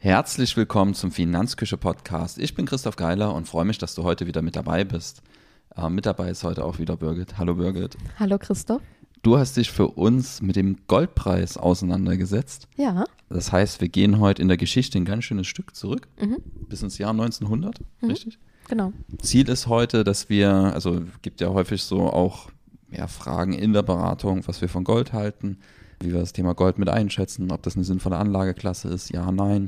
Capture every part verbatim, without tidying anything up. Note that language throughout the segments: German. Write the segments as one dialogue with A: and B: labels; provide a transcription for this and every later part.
A: Herzlich willkommen zum Finanzküche-Podcast. Ich bin Christoph Geiler und freue mich, dass du heute wieder mit dabei bist. Äh, mit dabei ist heute auch wieder Birgit. Hallo Birgit.
B: Hallo Christoph.
A: Du hast dich für uns mit dem Goldpreis auseinandergesetzt.
B: Ja.
A: Das heißt, wir gehen heute in der Geschichte ein ganz schönes Stück zurück, mhm. bis ins Jahr neunzehnhundert, mhm. richtig?
B: Genau.
A: Ziel ist heute, dass wir, also gibt ja häufig so auch ja, Fragen in der Beratung, was wir von Gold halten, wie wir das Thema Gold mit einschätzen, ob das eine sinnvolle Anlageklasse ist, ja, nein.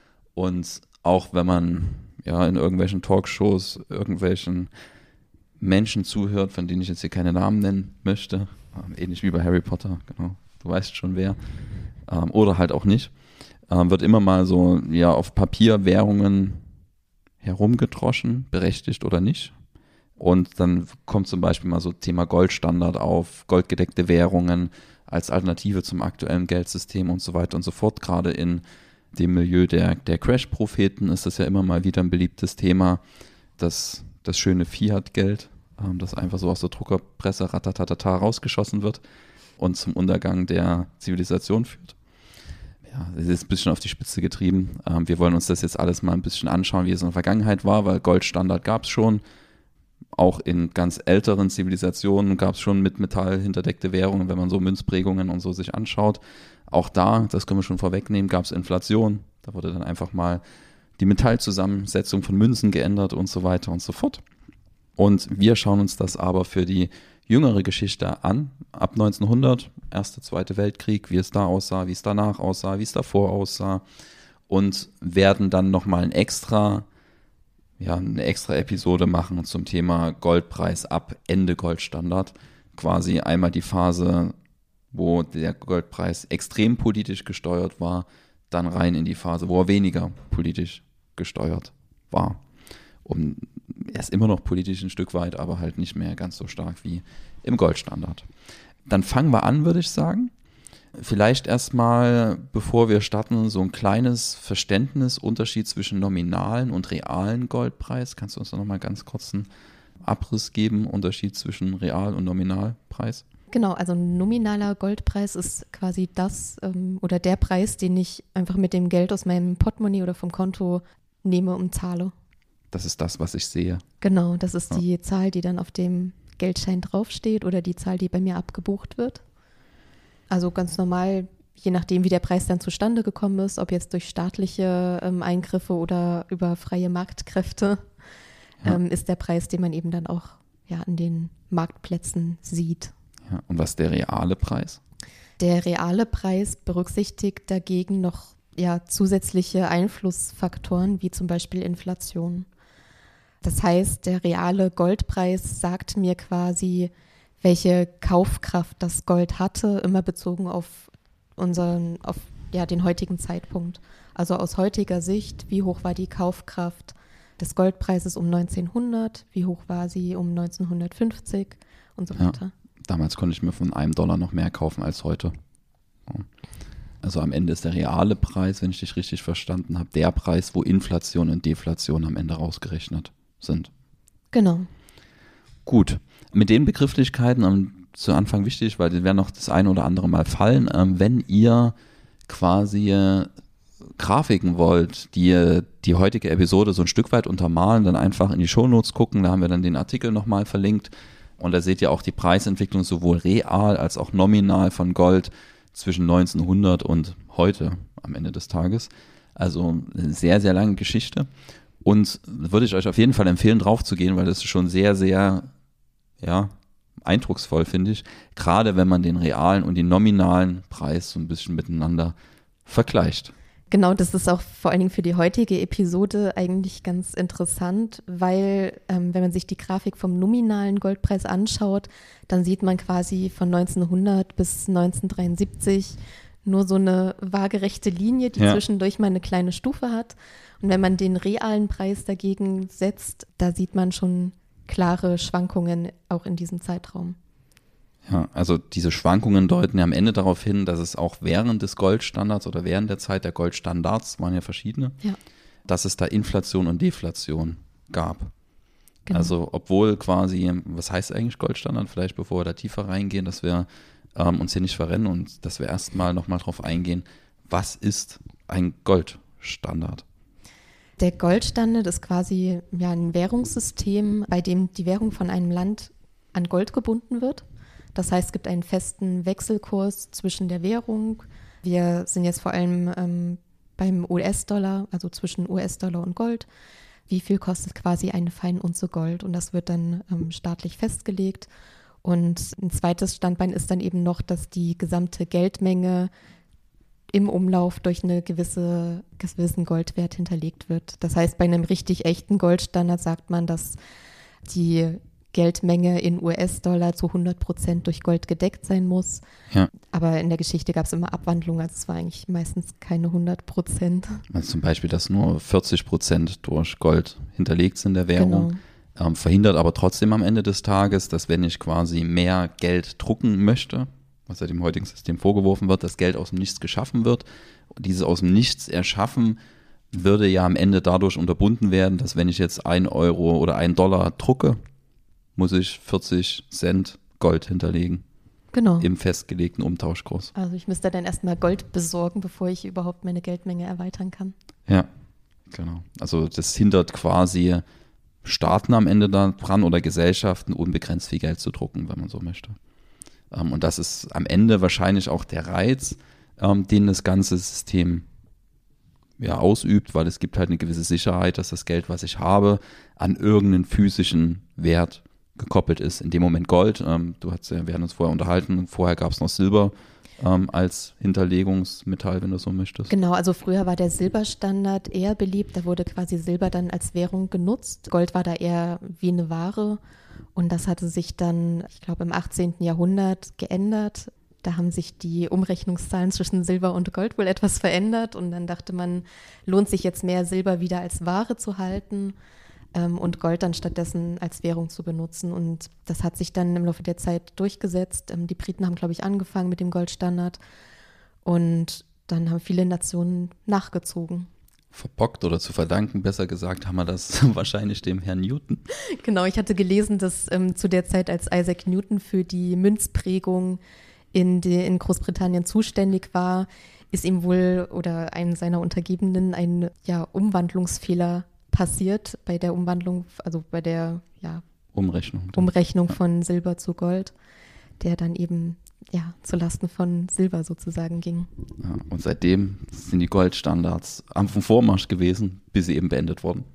A: Und auch wenn man ja in irgendwelchen Talkshows irgendwelchen Menschen zuhört, von denen ich jetzt hier keine Namen nennen möchte, ähnlich wie bei Harry Potter, genau, du weißt schon wer, ähm, oder halt auch nicht, ähm, wird immer mal so ja auf Papier Währungen herumgedroschen, berechtigt oder nicht. Und dann kommt zum Beispiel mal so Thema Goldstandard auf, goldgedeckte Währungen als Alternative zum aktuellen Geldsystem und so weiter und so fort. Gerade in dem Milieu der, der Crash-Propheten ist das ja immer mal wieder ein beliebtes Thema, das, das schöne Fiat-Geld, ähm, das einfach so aus der Druckerpresse ratatatata rausgeschossen wird und zum Untergang der Zivilisation führt. Ja, das ist ein bisschen auf die Spitze getrieben. Ähm, wir wollen uns das jetzt alles mal ein bisschen anschauen, wie es in der Vergangenheit war, weil Goldstandard gab es schon. Auch in ganz älteren Zivilisationen gab es schon mit Metall hinterdeckte Währungen, wenn man so Münzprägungen und so sich anschaut. Auch da, das können wir schon vorwegnehmen, gab es Inflation. Da wurde dann einfach mal die Metallzusammensetzung von Münzen geändert und so weiter und so fort. Und wir schauen uns das aber für die jüngere Geschichte an, ab neunzehnhundert, Erster, Zweiter Weltkrieg, wie es da aussah, wie es danach aussah, wie es davor aussah und werden dann nochmal ein extra ja, eine extra Episode machen zum Thema Goldpreis ab Ende Goldstandard. Quasi einmal die Phase, wo der Goldpreis extrem politisch gesteuert war, dann rein in die Phase, wo er weniger politisch gesteuert war. Und er ist immer noch politisch ein Stück weit, aber halt nicht mehr ganz so stark wie im Goldstandard. Dann fangen wir an, würde ich sagen. Vielleicht erstmal, bevor wir starten, so ein kleines Verständnis, Unterschied zwischen nominalen und realen Goldpreis. Kannst du uns da nochmal ganz kurz einen Abriss geben, Unterschied zwischen Real- und Nominalpreis?
B: Genau, also nominaler Goldpreis ist quasi das ähm, oder der Preis, den ich einfach mit dem Geld aus meinem Portemonnaie oder vom Konto nehme und zahle.
A: Das ist das, was ich sehe.
B: Genau, das ist
A: ja.
B: die Zahl, die dann auf dem Geldschein draufsteht oder die Zahl, die bei mir abgebucht wird. Also ganz normal, je nachdem, wie der Preis dann zustande gekommen ist, ob jetzt durch staatliche ähm, Eingriffe oder über freie Marktkräfte, ja. ähm, ist der Preis, den man eben dann auch ja, an den Marktplätzen sieht.
A: Ja, und was ist der reale Preis?
B: Der reale Preis berücksichtigt dagegen noch ja, zusätzliche Einflussfaktoren, wie zum Beispiel Inflation. Das heißt, der reale Goldpreis sagt mir quasi, welche Kaufkraft das Gold hatte, immer bezogen auf unseren, auf ja, den heutigen Zeitpunkt. Also aus heutiger Sicht, wie hoch war die Kaufkraft des Goldpreises um neunzehnhundert, wie hoch war sie um neunzehnhundertfünfzig und so weiter.
A: Ja, damals konnte ich mir von einem Dollar noch mehr kaufen als heute. Also am Ende ist der reale Preis, wenn ich dich richtig verstanden habe, der Preis, wo Inflation und Deflation am Ende rausgerechnet sind.
B: Genau.
A: Gut, mit den Begrifflichkeiten um, zu Anfang wichtig, weil die werden noch das eine oder andere Mal fallen, ähm, wenn ihr quasi äh, Grafiken wollt, die äh, die heutige Episode so ein Stück weit untermalen, dann einfach in die Shownotes gucken, da haben wir dann den Artikel nochmal verlinkt und da seht ihr auch die Preisentwicklung sowohl real als auch nominal von Gold zwischen neunzehnhundert und heute am Ende des Tages. Also eine sehr, sehr lange Geschichte. Und würde ich euch auf jeden Fall empfehlen, drauf zu gehen, weil das ist schon sehr, sehr ja, eindrucksvoll, finde ich. Gerade wenn man den realen und den nominalen Preis so ein bisschen miteinander vergleicht.
B: Genau, das ist auch vor allen Dingen für die heutige Episode eigentlich ganz interessant, weil ähm, wenn man sich die Grafik vom nominalen Goldpreis anschaut, dann sieht man quasi von neunzehnhundert bis neunzehnhundertdreiundsiebzig nur so eine waagerechte Linie, die ja. zwischendurch mal eine kleine Stufe hat. Und wenn man den realen Preis dagegen setzt, da sieht man schon klare Schwankungen auch in diesem Zeitraum.
A: Ja, also diese Schwankungen deuten ja am Ende darauf hin, dass es auch während des Goldstandards oder während der Zeit der Goldstandards, waren ja verschiedene,
B: ja.
A: dass es da Inflation und Deflation gab.
B: Genau.
A: Also obwohl quasi, was heißt eigentlich Goldstandard? Vielleicht bevor wir da tiefer reingehen, dass wir ähm, uns hier nicht verrennen und dass wir erstmal nochmal drauf eingehen, was ist ein Goldstandard? Goldstandard?
B: Der Goldstandard ist quasi ja, ein Währungssystem, bei dem die Währung von einem Land an Gold gebunden wird. Das heißt, es gibt einen festen Wechselkurs zwischen der Währung. Wir sind jetzt vor allem ähm, beim U S-Dollar, also zwischen U S-Dollar und Gold. Wie viel kostet quasi eine Feinunze Gold? Und das wird dann ähm, staatlich festgelegt. Und ein zweites Standbein ist dann eben noch, dass die gesamte Geldmenge im Umlauf durch einen gewisse, gewissen Goldwert hinterlegt wird. Das heißt, bei einem richtig echten Goldstandard sagt man, dass die Geldmenge in U S-Dollar zu hundert Prozent durch Gold gedeckt sein muss.
A: Ja.
B: Aber in der Geschichte gab es immer Abwandlungen, also es war eigentlich meistens keine hundert Prozent.
A: Also zum Beispiel, dass nur vierzig Prozent durch Gold hinterlegt sind der Währung.
B: Genau.
A: Ähm, verhindert aber trotzdem am Ende des Tages, dass wenn ich quasi mehr Geld drucken möchte, was ja dem heutigen System vorgeworfen wird, dass Geld aus dem Nichts geschaffen wird. Und dieses aus dem Nichts erschaffen würde ja am Ende dadurch unterbunden werden, dass wenn ich jetzt ein Euro oder ein Dollar drucke, muss ich vierzig Cent Gold hinterlegen.
B: Genau.
A: Im festgelegten Umtauschkurs.
B: Also ich müsste dann erstmal Gold besorgen, bevor ich überhaupt meine Geldmenge erweitern kann.
A: Ja, genau. Also das hindert quasi Staaten am Ende daran oder Gesellschaften, unbegrenzt viel Geld zu drucken, wenn man so möchte. Ähm, und das ist am Ende wahrscheinlich auch der Reiz, ähm, den das ganze System ja, ausübt, weil es gibt halt eine gewisse Sicherheit, dass das Geld, was ich habe, an irgendeinen physischen Wert gekoppelt ist. In dem Moment Gold. Ähm, du hast ja, wir haben uns vorher unterhalten, vorher gab es noch Silber ähm, als Hinterlegungsmetall, wenn du so möchtest.
B: Genau, also früher war der Silberstandard eher beliebt. Da wurde quasi Silber dann als Währung genutzt. Gold war da eher wie eine Ware. Und das hatte sich dann, ich glaube, im achtzehnten Jahrhundert geändert. Da haben sich die Umrechnungszahlen zwischen Silber und Gold wohl etwas verändert. Und dann dachte man, lohnt sich jetzt mehr Silber wieder als Ware zu halten ähm, und Gold dann stattdessen als Währung zu benutzen. Und das hat sich dann im Laufe der Zeit durchgesetzt. Ähm, die Briten haben, glaube ich, angefangen mit dem Goldstandard. Und dann haben viele Nationen nachgezogen.
A: Verbockt oder zu verdanken, besser gesagt, haben wir das wahrscheinlich dem Herrn Newton.
B: Genau, ich hatte gelesen, dass ähm, zu der Zeit, als Isaac Newton für die Münzprägung in, die, in Großbritannien zuständig war, ist ihm wohl oder einem seiner Untergebenen ein ja, Umwandlungsfehler passiert bei der Umwandlung, also bei der ja,
A: Umrechnung,
B: Umrechnung von Silber zu Gold, der dann eben ja, zulasten von Silber sozusagen ging.
A: Ja, und seitdem sind die Goldstandards am Vormarsch gewesen, bis sie eben beendet wurden.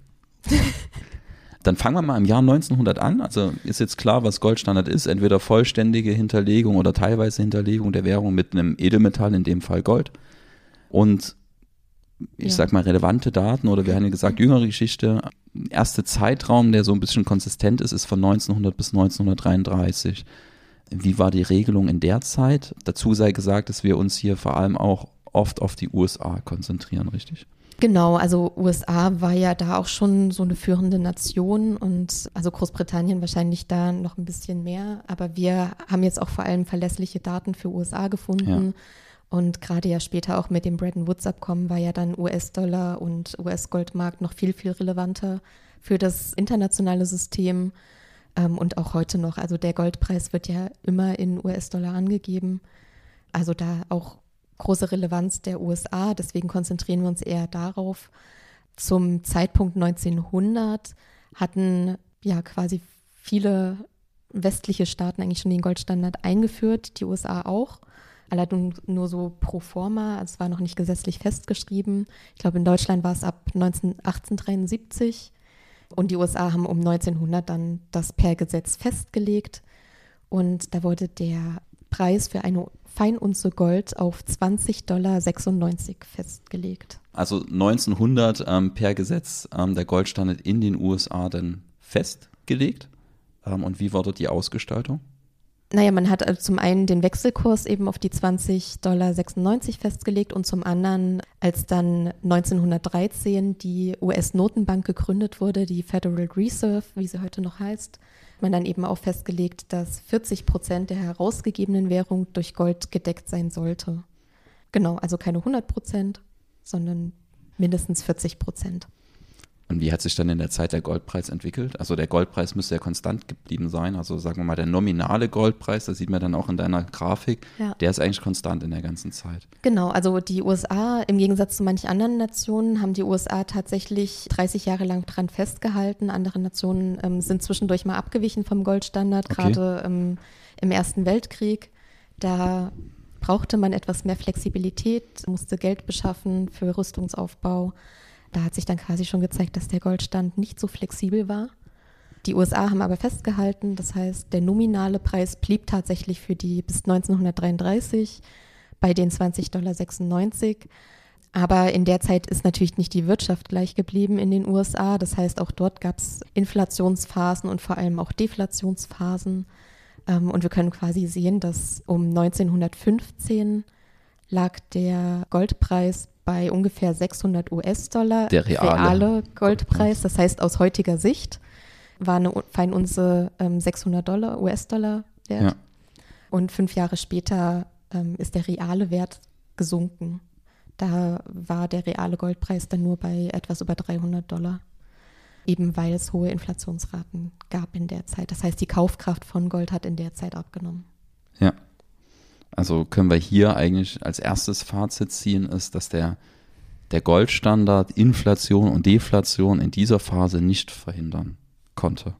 A: Dann fangen wir mal im Jahr neunzehnhundert an. Also ist jetzt klar, was Goldstandard ist. Entweder vollständige Hinterlegung oder teilweise Hinterlegung der Währung mit einem Edelmetall, in dem Fall Gold. Und ich ja. sag mal relevante Daten oder wir haben ja gesagt jüngere Geschichte. Erste Zeitraum, der so ein bisschen konsistent ist, ist von neunzehnhundert bis neunzehnhundertdreiunddreißig. Wie war die Regelung in der Zeit? Dazu sei gesagt, dass wir uns hier vor allem auch oft auf die U S A konzentrieren, richtig?
B: Genau, also U S A war ja da auch schon so eine führende Nation und also Großbritannien wahrscheinlich da noch ein bisschen mehr. Aber wir haben jetzt auch vor allem verlässliche Daten für U S A gefunden. Ja. Und gerade ja später auch mit dem Bretton Woods-Abkommen war ja dann U S-Dollar und U S-Goldmarkt noch viel, viel relevanter für das internationale System. Und auch heute noch, also der Goldpreis wird ja immer in U S-Dollar angegeben. Also da auch große Relevanz der U S A, deswegen konzentrieren wir uns eher darauf. Zum Zeitpunkt neunzehnhundert hatten ja quasi viele westliche Staaten eigentlich schon den Goldstandard eingeführt, die U S A auch. Allerdings nur so pro forma, also es war noch nicht gesetzlich festgeschrieben. Ich glaube, in Deutschland war es ab achtzehnhundertdreiundsiebzig. Und die U S A haben um neunzehnhundert dann das per Gesetz festgelegt. Und da wurde der Preis für eine Feinunze Gold auf zwanzig Komma sechsundneunzig Dollar festgelegt.
A: Also neunzehnhundert ähm, per Gesetz ähm, der Goldstandard in den U S A dann festgelegt. Ähm, und wie war dort die Ausgestaltung?
B: Naja, man hat also zum einen den Wechselkurs eben auf die zwanzig Komma sechsundneunzig Dollar festgelegt und zum anderen, als dann neunzehnhundertdreizehn die U S-Notenbank gegründet wurde, die Federal Reserve, wie sie heute noch heißt, hat man dann eben auch festgelegt, dass vierzig Prozent der herausgegebenen Währung durch Gold gedeckt sein sollte. Genau, also keine hundert Prozent, sondern mindestens vierzig Prozent.
A: Und wie hat sich dann in der Zeit der Goldpreis entwickelt? Also der Goldpreis müsste ja konstant geblieben sein. Also sagen wir mal, der nominale Goldpreis, das sieht man dann auch in deiner Grafik, ja. Der ist eigentlich konstant in der ganzen Zeit.
B: Genau, also die U S A, im Gegensatz zu manchen anderen Nationen, haben die U S A tatsächlich dreißig Jahre lang dran festgehalten. Andere Nationen ähm, sind zwischendurch mal abgewichen vom Goldstandard, okay. Gerade ähm, im Ersten Weltkrieg. Da brauchte man etwas mehr Flexibilität, musste Geld beschaffen für Rüstungsaufbau. Da hat sich dann quasi schon gezeigt, dass der Goldstand nicht so flexibel war. Die U S A haben aber festgehalten, das heißt, der nominale Preis blieb tatsächlich für die bis neunzehnhundertdreiunddreißig bei den zwanzig Komma sechsundneunzig Dollar. Aber in der Zeit ist natürlich nicht die Wirtschaft gleich geblieben in den U S A. Das heißt, auch dort gab es Inflationsphasen und vor allem auch Deflationsphasen. Und wir können quasi sehen, dass um neunzehnhundertfünfzehn lag der Goldpreis bei ungefähr sechshundert US-Dollar,
A: der reale,
B: reale Goldpreis. Das heißt, aus heutiger Sicht war eine Feinunze ähm, sechshundert Dollar, U S-Dollar wert. Ja. Und fünf Jahre später ähm, ist der reale Wert gesunken. Da war der reale Goldpreis dann nur bei etwas über dreihundert Dollar. Eben weil es hohe Inflationsraten gab in der Zeit. Das heißt, die Kaufkraft von Gold hat in der Zeit abgenommen.
A: Ja. Also können wir hier eigentlich als erstes Fazit ziehen, ist, dass der, der Goldstandard Inflation und Deflation in dieser Phase nicht verhindern konnte.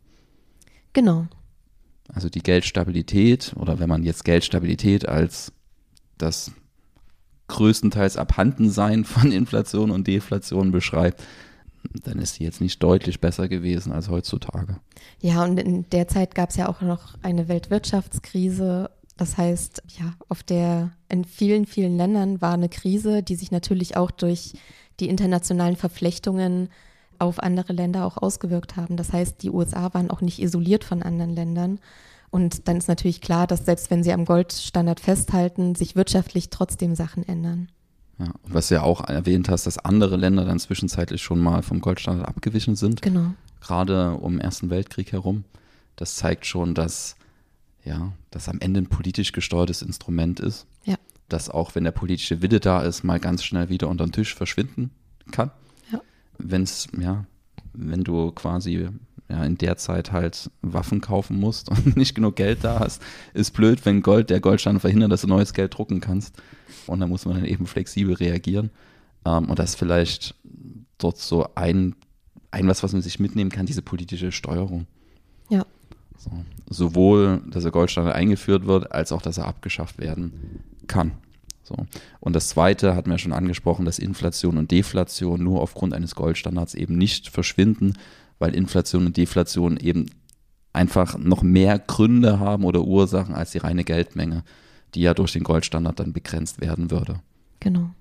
B: Genau.
A: Also die Geldstabilität, oder wenn man jetzt Geldstabilität als das größtenteils Abhandensein von Inflation und Deflation beschreibt, dann ist sie jetzt nicht deutlich besser gewesen als heutzutage.
B: Ja, und in der Zeit gab es ja auch noch eine Weltwirtschaftskrise. Das heißt, ja, auf der, in vielen, vielen Ländern war eine Krise, die sich natürlich auch durch die internationalen Verflechtungen auf andere Länder auch ausgewirkt haben. Das heißt, die U S A waren auch nicht isoliert von anderen Ländern. Und dann ist natürlich klar, dass selbst wenn sie am Goldstandard festhalten, sich wirtschaftlich trotzdem Sachen ändern.
A: Ja, und was du ja auch erwähnt hast, dass andere Länder dann zwischenzeitlich schon mal vom Goldstandard abgewichen sind.
B: Genau.
A: Gerade um den Ersten Weltkrieg herum. Das zeigt schon, dass ja, das am Ende ein politisch gesteuertes Instrument ist.
B: Ja.
A: Das auch, wenn der politische Wille da ist, mal ganz schnell wieder unter den Tisch verschwinden kann.
B: Ja.
A: Wenn's, ja, wenn du quasi ja, in der Zeit halt Waffen kaufen musst und nicht genug Geld da hast, ist blöd, wenn Gold, der Goldstandard verhindert, dass du neues Geld drucken kannst. Und da muss man dann eben flexibel reagieren. Ähm, und das ist vielleicht dort so ein, ein was, was man sich mitnehmen kann, diese politische Steuerung.
B: Ja.
A: So. Sowohl, dass der Goldstandard eingeführt wird, als auch, dass er abgeschafft werden kann. So. Und das Zweite hatten wir schon angesprochen, dass Inflation und Deflation nur aufgrund eines Goldstandards eben nicht verschwinden, weil Inflation und Deflation eben einfach noch mehr Gründe haben oder Ursachen als die reine Geldmenge, die ja durch den Goldstandard dann begrenzt werden würde.
B: Genau.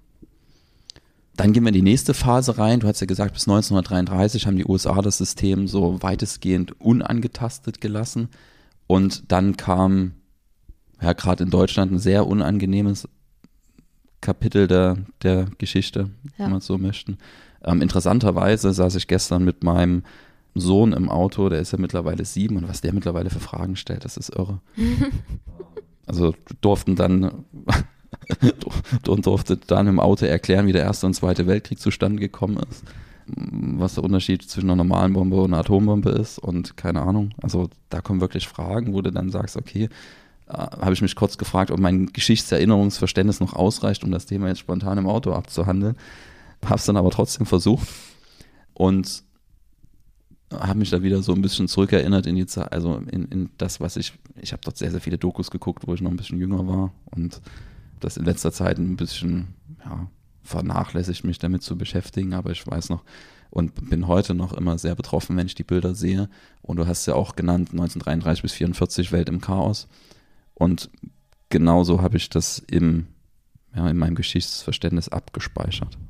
A: Dann gehen wir in die nächste Phase rein. Du hast ja gesagt, bis neunzehnhundertdreiunddreißig haben die U S A das System so weitestgehend unangetastet gelassen. Und dann kam, ja, gerade in Deutschland ein sehr unangenehmes Kapitel der, der Geschichte, ja. Wenn wir es so möchten. Ähm, interessanterweise saß ich gestern mit meinem Sohn im Auto, der ist ja mittlerweile sieben, und was der mittlerweile für Fragen stellt, das ist irre. Also durften dann und durfte dann im Auto erklären, wie der Erste und Zweite Weltkrieg zustande gekommen ist, was der Unterschied zwischen einer normalen Bombe und einer Atombombe ist und keine Ahnung. Also da kommen wirklich Fragen, wo du dann sagst, okay, äh, habe ich mich kurz gefragt, ob mein Geschichtserinnerungsverständnis noch ausreicht, um das Thema jetzt spontan im Auto abzuhandeln. Habe es dann aber trotzdem versucht und habe mich da wieder so ein bisschen zurückerinnert in die Zeit, also in, in das, was ich, ich habe dort sehr, sehr viele Dokus geguckt, wo ich noch ein bisschen jünger war, und das in letzter Zeit ein bisschen, ja, vernachlässigt, mich damit zu beschäftigen, aber ich weiß noch und bin heute noch immer sehr betroffen, wenn ich die Bilder sehe. Und du hast ja auch genannt, neunzehnhundertdreiunddreißig bis vierundvierzig, Welt im Chaos. Und genauso habe ich das im, ja, in meinem Geschichtsverständnis abgespeichert.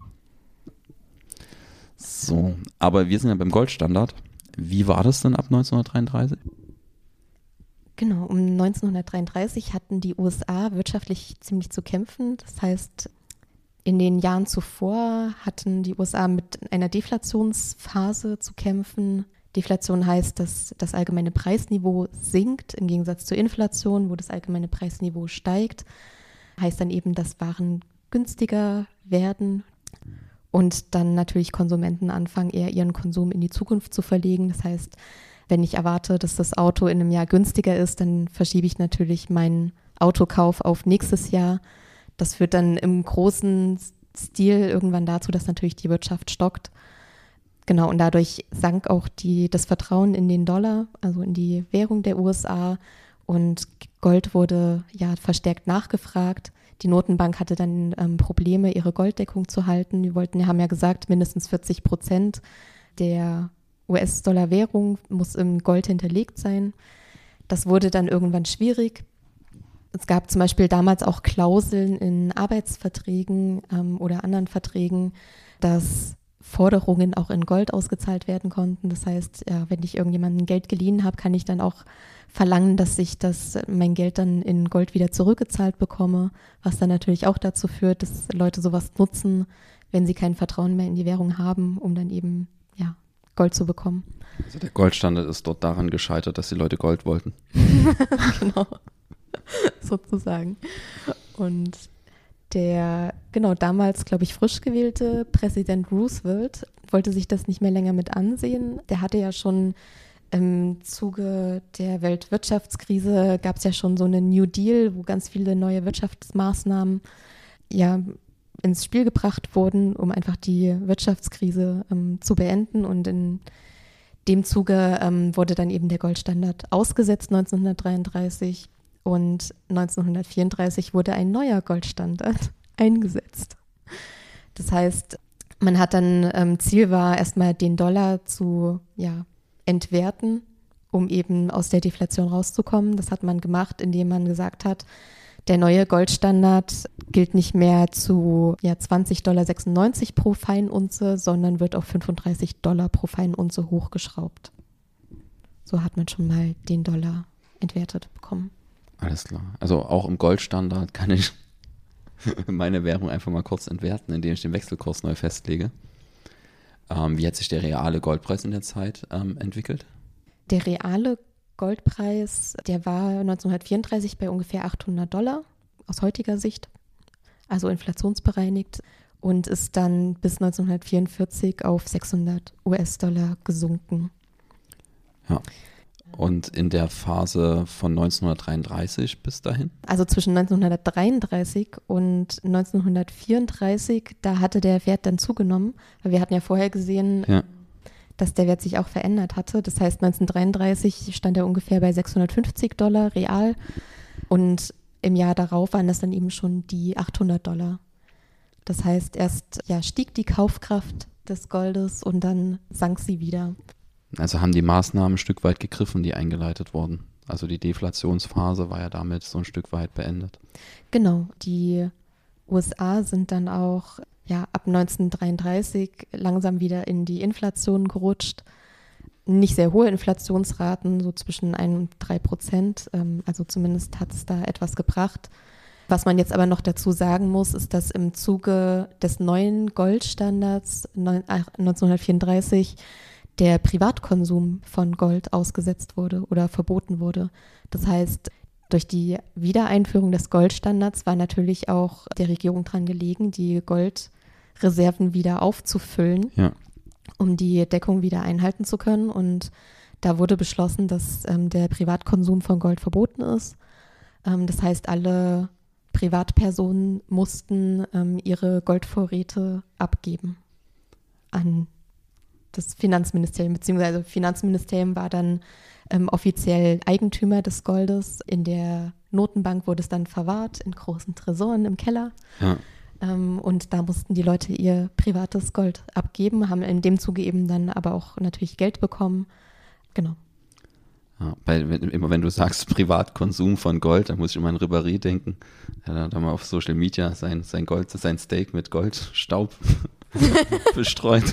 A: So, aber wir sind ja beim Goldstandard. Wie war das denn ab neunzehnhundertdreiunddreißig?
B: Genau, um neunzehnhundertdreiunddreißig hatten die U S A wirtschaftlich ziemlich zu kämpfen. Das heißt, in den Jahren zuvor hatten die U S A mit einer Deflationsphase zu kämpfen. Deflation heißt, dass das allgemeine Preisniveau sinkt, im Gegensatz zur Inflation, wo das allgemeine Preisniveau steigt. Heißt dann eben, dass Waren günstiger werden. Und dann natürlich Konsumenten anfangen, eher ihren Konsum in die Zukunft zu verlegen. Das heißt, wenn ich erwarte, dass das Auto in einem Jahr günstiger ist, dann verschiebe ich natürlich meinen Autokauf auf nächstes Jahr. Das führt dann im großen Stil irgendwann dazu, dass natürlich die Wirtschaft stockt. Genau, und dadurch sank auch die, das Vertrauen in den Dollar, also in die Währung der U S A. Und Gold wurde ja verstärkt nachgefragt. Die Notenbank hatte dann ähm, Probleme, ihre Golddeckung zu halten. Die wollten, die haben ja gesagt, mindestens vierzig Prozent der U S-Dollar-Währung muss im Gold hinterlegt sein. Das wurde dann irgendwann schwierig. Es gab zum Beispiel damals auch Klauseln in Arbeitsverträgen ähm, oder anderen Verträgen, dass Forderungen auch in Gold ausgezahlt werden konnten. Das heißt, ja, wenn ich irgendjemandem Geld geliehen habe, kann ich dann auch verlangen, dass ich das, mein Geld dann in Gold wieder zurückgezahlt bekomme, was dann natürlich auch dazu führt, dass Leute sowas nutzen, wenn sie kein Vertrauen mehr in die Währung haben, um dann eben ja, Gold zu bekommen.
A: Also der Goldstandard ist dort daran gescheitert, dass die Leute Gold wollten.
B: Genau, sozusagen. Und der, genau, damals, glaube ich, frisch gewählte Präsident Roosevelt wollte sich das nicht mehr länger mit ansehen. Der hatte ja schon im Zuge der Weltwirtschaftskrise, gab es ja schon so einen New Deal, wo ganz viele neue Wirtschaftsmaßnahmen ja ins Spiel gebracht wurden, um einfach die Wirtschaftskrise ähm, zu beenden. Und in dem Zuge ähm, wurde dann eben der Goldstandard ausgesetzt neunzehnhundertdreiunddreißig. Und neunzehnhundertvierunddreißig wurde ein neuer Goldstandard eingesetzt. Das heißt, man hat dann, ähm, Ziel war erstmal den Dollar zu ja, entwerten, um eben aus der Deflation rauszukommen. Das hat man gemacht, indem man gesagt hat, der neue Goldstandard gilt nicht mehr zu ja, zwanzig Komma sechsundneunzig Dollar pro Feinunze, sondern wird auf fünfunddreißig Dollar pro Feinunze hochgeschraubt. So hat man schon mal den Dollar entwertet bekommen.
A: Alles klar. Also auch im Goldstandard kann ich meine Währung einfach mal kurz entwerten, indem ich den Wechselkurs neu festlege. Ähm, wie hat sich der reale Goldpreis in der Zeit ähm, entwickelt?
B: Der reale Goldpreis, der war neunzehnhundertvierunddreißig bei ungefähr achthundert Dollar aus heutiger Sicht, also inflationsbereinigt, und ist dann bis neunzehnhundertvierundvierzig auf sechshundert U S-Dollar gesunken.
A: Ja. Und in der Phase von neunzehnhundertdreiunddreißig bis dahin?
B: Also zwischen neunzehnhundertdreiunddreißig und neunzehnhundertvierunddreißig, da hatte der Wert dann zugenommen, weil wir hatten ja vorher gesehen, ja, dass der Wert sich auch verändert hatte. Das heißt, neunzehnhundertdreiunddreißig stand er ungefähr bei sechshundertfünfzig Dollar real und im Jahr darauf waren das dann eben schon die achthundert Dollar. Das heißt, erst ja, stieg die Kaufkraft des Goldes und dann sank sie wieder.
A: Also haben die Maßnahmen ein Stück weit gegriffen, die eingeleitet wurden. Also die Deflationsphase war ja damit so ein Stück weit beendet.
B: Genau, die U S A sind dann auch ja, ab neunzehnhundertdreiunddreißig langsam wieder in die Inflation gerutscht. Nicht sehr hohe Inflationsraten, so zwischen ein und drei Prozent. Also zumindest hat es da etwas gebracht. Was man jetzt aber noch dazu sagen muss, ist, dass im Zuge des neuen Goldstandards neunzehnhundertvierunddreißig der Privatkonsum von Gold ausgesetzt wurde oder verboten wurde. Das heißt, durch die Wiedereinführung des Goldstandards war natürlich auch der Regierung dran gelegen, die Goldreserven wieder aufzufüllen, ja, um die Deckung wieder einhalten zu können. Und da wurde beschlossen, dass ähm, der Privatkonsum von Gold verboten ist. Ähm, das heißt, alle Privatpersonen mussten ähm, ihre Goldvorräte abgeben an das Finanzministerium, beziehungsweise Finanzministerium war dann ähm, offiziell Eigentümer des Goldes. In der Notenbank wurde es dann verwahrt, in großen Tresoren im Keller. Ja. Ähm, und da mussten die Leute ihr privates Gold abgeben, haben in dem Zuge eben dann aber auch natürlich Geld bekommen. Genau.
A: Ja, bei, wenn, immer wenn du sagst Privatkonsum von Gold, dann muss ich immer an Ribéry denken. Er hat da mal auf Social Media sein, sein Gold, sein Steak mit Goldstaub bestreut.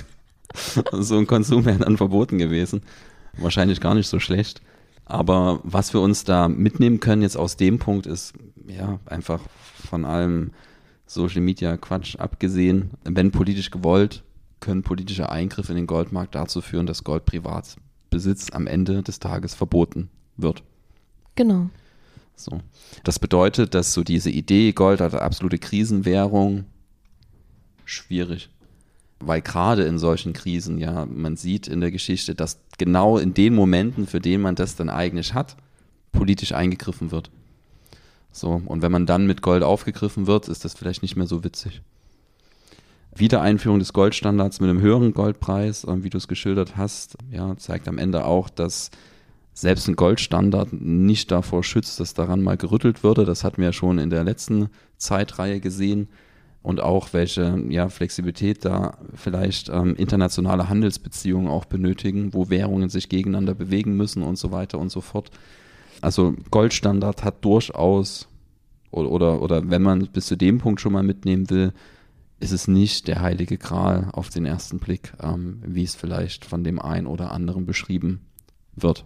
A: So ein Konsum wäre dann verboten gewesen. Wahrscheinlich gar nicht so schlecht. Aber was wir uns da mitnehmen können jetzt aus dem Punkt ist, ja, einfach von allem Social Media Quatsch abgesehen, wenn politisch gewollt, können politische Eingriffe in den Goldmarkt dazu führen, dass Goldprivatbesitz am Ende des Tages verboten wird.
B: Genau.
A: So. Das bedeutet, dass so diese Idee, Gold als absolute Krisenwährung, schwierig. weil gerade in solchen Krisen ja, man sieht in der Geschichte, dass genau in den Momenten, für den man das dann eigentlich hat, politisch eingegriffen wird. So, und wenn man dann mit Gold aufgegriffen wird, ist das vielleicht nicht mehr so witzig. Wiedereinführung des Goldstandards mit einem höheren Goldpreis, wie du es geschildert hast, ja, zeigt am Ende auch, dass selbst ein Goldstandard nicht davor schützt, dass daran mal gerüttelt würde. Das hatten wir ja schon in der letzten Zeitreihe gesehen. Und auch welche ja, Flexibilität da vielleicht ähm, internationale Handelsbeziehungen auch benötigen, wo Währungen sich gegeneinander bewegen müssen und so weiter und so fort. Also Goldstandard hat durchaus, oder, oder, oder wenn man bis zu dem Punkt schon mal mitnehmen will, ist es nicht der heilige Gral auf den ersten Blick, ähm, wie es vielleicht von dem einen oder anderen beschrieben wird.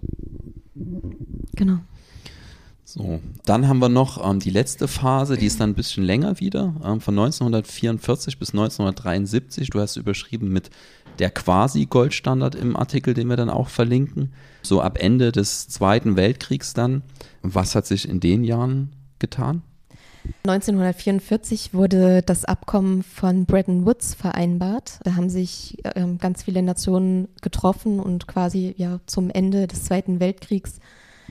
B: Genau.
A: So, dann haben wir noch ähm, die letzte Phase, die ist dann ein bisschen länger wieder, ähm, von neunzehnhundertvierundvierzig bis neunzehnhundertdreiundsiebzig. Du hast überschrieben mit der Quasi-Goldstandard im Artikel, den wir dann auch verlinken. So ab Ende des Zweiten Weltkriegs dann. Was hat sich in den Jahren getan?
B: neunzehnhundertvierundvierzig wurde das Abkommen von Bretton Woods vereinbart. Da haben sich äh, ganz viele Nationen getroffen und quasi ja zum Ende des Zweiten Weltkriegs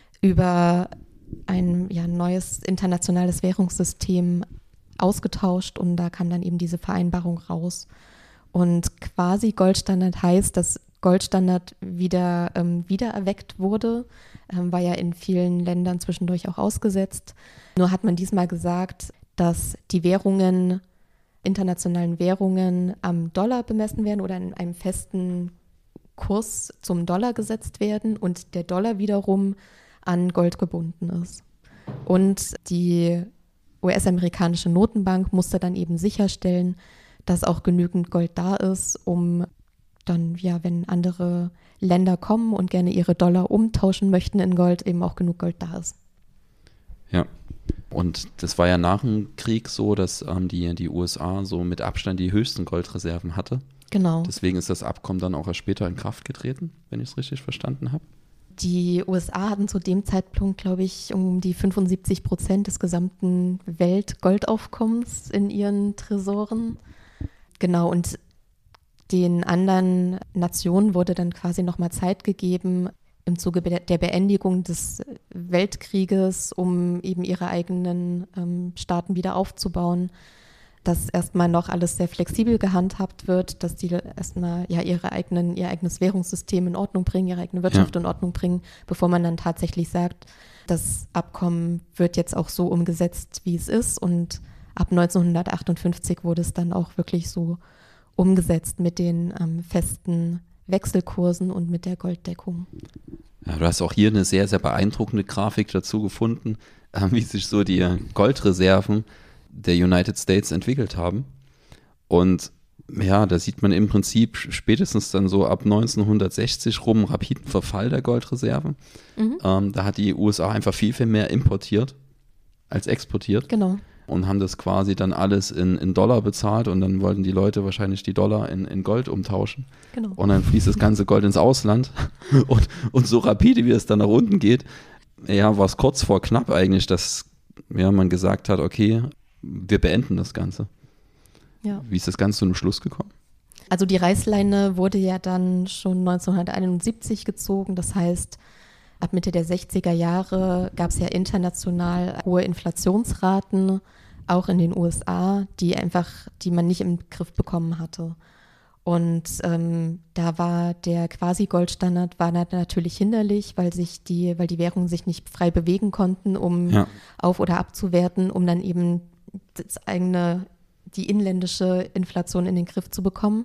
B: über ein ja, neues internationales Währungssystem ausgetauscht und da kam dann eben diese Vereinbarung raus. Und quasi Goldstandard heißt, dass Goldstandard wieder ähm, wiedererweckt wurde, ähm, war ja in vielen Ländern zwischendurch auch ausgesetzt. Nur hat man diesmal gesagt, dass die Währungen, internationalen Währungen am Dollar bemessen werden oder in einem festen Kurs zum Dollar gesetzt werden und der Dollar wiederum an Gold gebunden ist. Und die U S-amerikanische Notenbank musste dann eben sicherstellen, dass auch genügend Gold da ist, um dann, ja, wenn andere Länder kommen und gerne ihre Dollar umtauschen möchten in Gold, eben auch genug Gold da ist.
A: Ja, und das war ja nach dem Krieg so, dass ähm, die, die U S A so mit Abstand die höchsten Goldreserven hatte.
B: Genau.
A: Deswegen ist das Abkommen dann auch erst später in Kraft getreten, wenn ich es richtig verstanden habe.
B: Die U S A hatten zu dem Zeitpunkt, glaube ich, um die fünfundsiebzig Prozent des gesamten Weltgoldaufkommens in ihren Tresoren. Genau, und den anderen Nationen wurde dann quasi nochmal Zeit gegeben im Zuge der Beendigung des Weltkrieges, um eben ihre eigenen ähm, Staaten wieder aufzubauen, dass erstmal noch alles sehr flexibel gehandhabt wird, dass die erstmal ja ihre eigenen, ihr eigenes Währungssystem in Ordnung bringen, ihre eigene Wirtschaft ja. in Ordnung bringen, bevor man dann tatsächlich sagt, das Abkommen wird jetzt auch so umgesetzt, wie es ist. Und ab neunzehnhundertachtundfünfzig wurde es dann auch wirklich so umgesetzt mit den ähm, festen Wechselkursen und mit der Golddeckung.
A: Ja, du hast auch hier eine sehr, sehr beeindruckende Grafik dazu gefunden, äh, wie sich so die Goldreserven der United States entwickelt haben. Und ja, da sieht man im Prinzip spätestens dann so ab neunzehnhundertsechzig rum rapiden Verfall der Goldreserven. Mhm. Ähm, da hat die U S A einfach viel, viel mehr importiert als exportiert.
B: Genau.
A: Und haben das quasi dann alles in, in Dollar bezahlt und dann wollten die Leute wahrscheinlich die Dollar in, in Gold umtauschen.
B: Genau.
A: Und dann fließt das ganze Gold ins Ausland. Und, und so rapide, wie es dann nach unten geht, ja, war es kurz vor knapp eigentlich, dass ja, man gesagt hat, okay, wir beenden das Ganze.
B: Ja.
A: Wie ist das Ganze zu einem Schluss gekommen?
B: Also die Reißleine wurde ja dann schon neunzehnhunderteinundsiebzig gezogen. Das heißt, ab Mitte der sechziger Jahre gab es ja international hohe Inflationsraten, auch in den U S A, die einfach, die man nicht im Griff bekommen hatte. Und ähm, da war der Quasi-Goldstandard war natürlich hinderlich, weil sich die, weil die Währungen sich nicht frei bewegen konnten, um ja. auf- oder abzuwerten, um dann eben das eigene, die inländische Inflation in den Griff zu bekommen.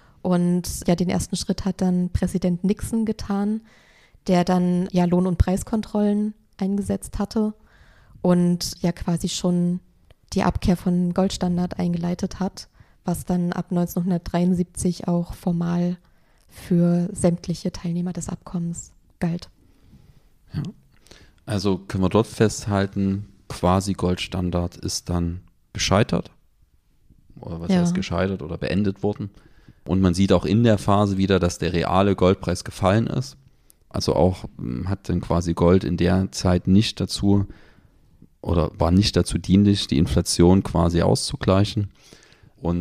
B: Und ja, den ersten Schritt hat dann Präsident Nixon getan, der dann ja Lohn- und Preiskontrollen eingesetzt hatte und ja quasi schon die Abkehr von Goldstandard eingeleitet hat, was dann ab neunzehnhundertdreiundsiebzig auch formal für sämtliche Teilnehmer des Abkommens galt.
A: Ja. Also können wir dort festhalten, quasi Goldstandard ist dann gescheitert, oder was ja. heißt gescheitert oder beendet worden. Und man sieht auch in der Phase wieder, dass der reale Goldpreis gefallen ist. Also auch hat dann quasi Gold in der Zeit nicht dazu oder war nicht dazu dienlich, die Inflation quasi auszugleichen. Und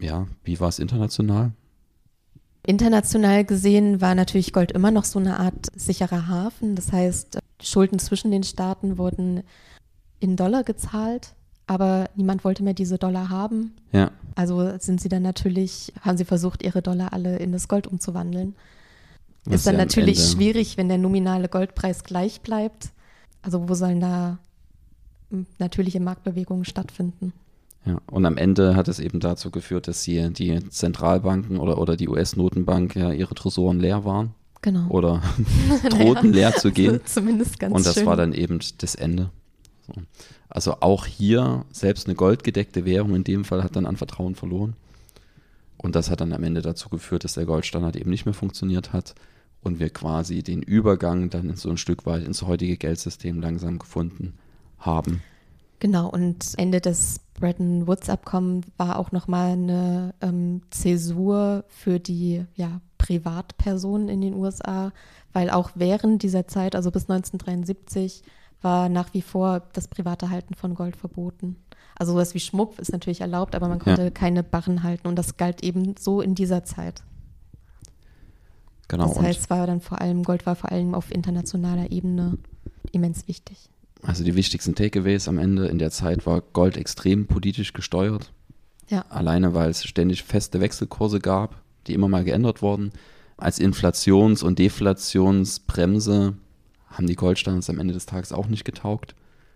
A: Ja, wie war es international?
B: International gesehen war natürlich Gold immer noch so eine Art sicherer Hafen. Das heißt, Schulden zwischen den Staaten wurden in Dollar gezahlt, aber niemand wollte mehr diese Dollar haben.
A: Ja.
B: Also sind sie dann natürlich, haben sie versucht, ihre Dollar alle in das Gold umzuwandeln.
A: Was
B: ist dann
A: ja am
B: natürlich
A: Ende-
B: schwierig, wenn der nominale Goldpreis gleich bleibt. Also wo sollen da m, natürliche Marktbewegungen stattfinden?
A: Ja, und am Ende hat es eben dazu geführt, dass die, die Zentralbanken oder, oder die U S-Notenbank ja ihre Tresoren leer waren
B: Genau.
A: oder drohten leer zu gehen.
B: Zumindest ganz
A: Und das
B: schön.
A: war dann eben das Ende. So. Also auch hier, selbst eine goldgedeckte Währung in dem Fall hat dann an Vertrauen verloren. Und das hat dann am Ende dazu geführt, dass der Goldstandard eben nicht mehr funktioniert hat und wir quasi den Übergang dann so ein Stück weit ins heutige Geldsystem langsam gefunden haben.
B: Genau, und Ende des Bretton Woods-Abkommen war auch nochmal eine ähm, Zäsur für die ja, Privatpersonen in den U S A, weil auch während dieser Zeit, also bis neunzehnhundertdreiundsiebzig, war nach wie vor das private Halten von Gold verboten. Also sowas wie Schmuck ist natürlich erlaubt, aber man konnte
A: Ja.
B: keine Barren halten und das galt eben so in dieser Zeit.
A: Genau.
B: Das heißt, es war dann vor allem, Gold war vor allem auf internationaler Ebene immens wichtig.
A: Also die wichtigsten Takeaways am Ende in der Zeit war Gold extrem politisch gesteuert.
B: Ja.
A: Alleine, weil es ständig feste Wechselkurse gab, die immer mal geändert wurden. Als Inflations- und Deflationsbremse haben die Goldstandards am Ende des Tages auch nicht getaugt.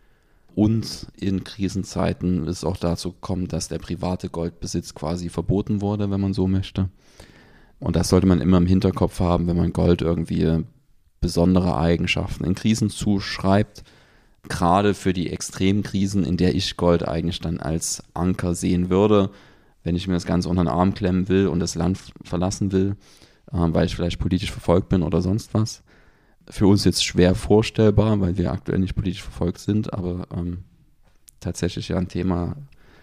A: Und in Krisenzeiten ist auch dazu gekommen, dass der private Goldbesitz quasi verboten wurde, wenn man so möchte. Und das sollte man immer im Hinterkopf haben, wenn man Gold irgendwie besondere Eigenschaften in Krisen zuschreibt. Gerade für die Extremkrisen, in der ich Gold eigentlich dann als Anker sehen würde, wenn ich mir das Ganze unter den Arm klemmen will und das Land verlassen will, äh, weil ich vielleicht politisch verfolgt bin oder sonst was. Für uns jetzt schwer vorstellbar, weil wir aktuell nicht politisch verfolgt sind, aber ähm, tatsächlich ja ein Thema,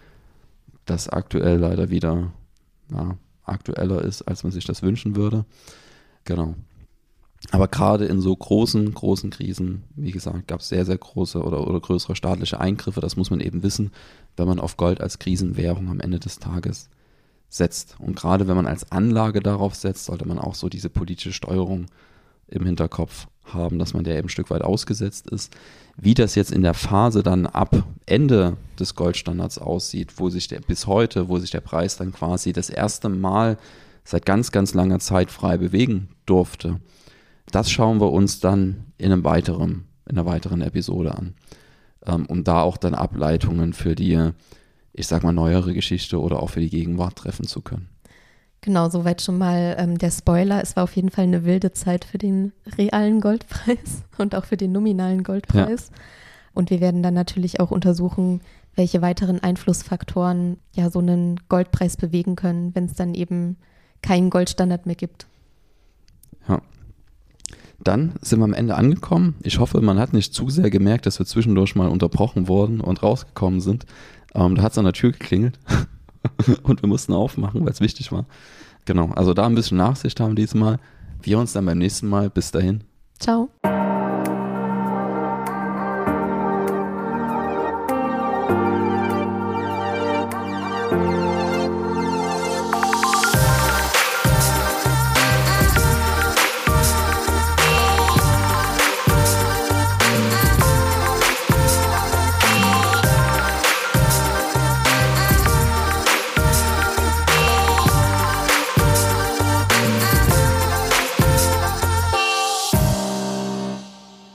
A: das aktuell leider wieder ja, aktueller ist, als man sich das wünschen würde. Genau. Aber gerade in so großen, großen Krisen, wie gesagt, gab es sehr, sehr große oder, oder größere staatliche Eingriffe. Das muss man eben wissen, wenn man auf Gold als Krisenwährung am Ende des Tages setzt. Und gerade wenn man als Anlage darauf setzt, sollte man auch so diese politische Steuerung im Hinterkopf haben, dass man der eben ein Stück weit ausgesetzt ist. Wie das jetzt in der Phase dann ab Ende des Goldstandards aussieht, wo sich der bis heute, wo sich der Preis dann quasi das erste Mal seit ganz, ganz langer Zeit frei bewegen durfte, das schauen wir uns dann in einem weiteren, in einer weiteren Episode an, ähm, um da auch dann Ableitungen für die, ich sag mal, neuere Geschichte oder auch für die Gegenwart treffen zu können.
B: Genau, soweit schon mal ähm, der Spoiler. Es war auf jeden Fall eine wilde Zeit für den realen Goldpreis und auch für den nominalen Goldpreis. Ja. Und wir werden dann natürlich auch untersuchen, welche weiteren Einflussfaktoren ja so einen Goldpreis bewegen können, wenn es dann eben keinen Goldstandard mehr gibt.
A: Ja. Dann sind wir am Ende angekommen. Ich hoffe, man hat nicht zu sehr gemerkt, dass wir zwischendurch mal unterbrochen wurden und rausgekommen sind. Ähm, da hat es an der Tür geklingelt und wir mussten aufmachen, weil es wichtig war. Genau, also da ein bisschen Nachsicht haben diesmal. Wir uns dann beim nächsten Mal. Bis dahin.
B: Ciao.